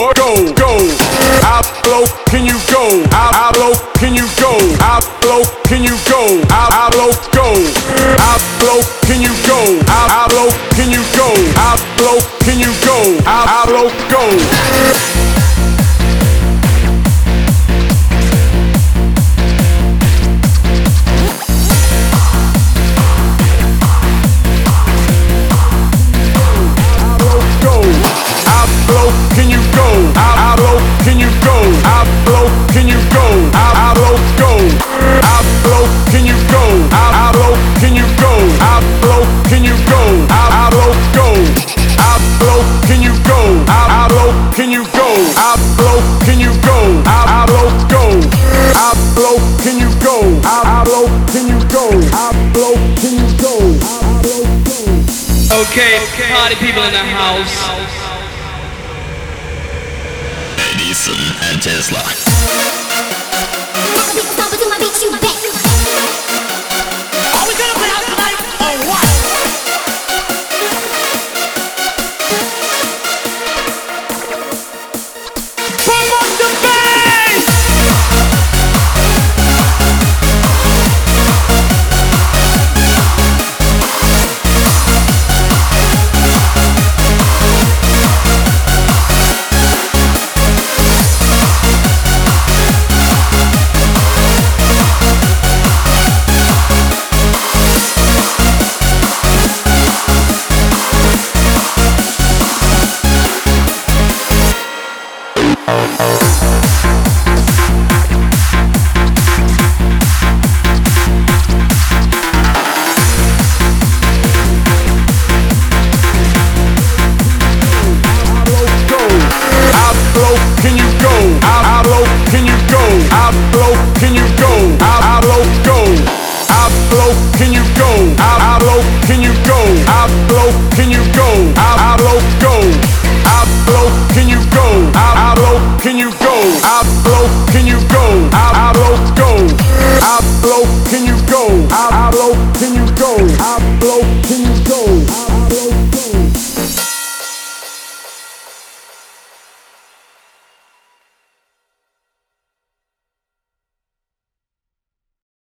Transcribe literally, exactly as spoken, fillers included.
low, go, go. How low can you go? How, how low can you go? How low can you go? How, how low go? How low can you go? How, how low can you go? How low can you go? How, how low go? Can you go? How, how low can you go? How low can you go? How, how low go? How low can you go? How, how low can you go? How low can you go? How, how low go? How low can you go? How, how low can you go? How low can you go? How, how low go? How low can you go? How, how low can you go? How low can you go? How low go? Okay, party people in the house. Edison and Tesla. Are we gonna play out tonight or what? Pump up the bass! Can you go? How, how low can you go? How low can you go? How, how low go? How low can you go? How, how low can you go? How low can you go? How, how low go? How low can you go? How, how low can you go? How low can you go? How, how low go? How low can you go? How, how low can you go? How low can you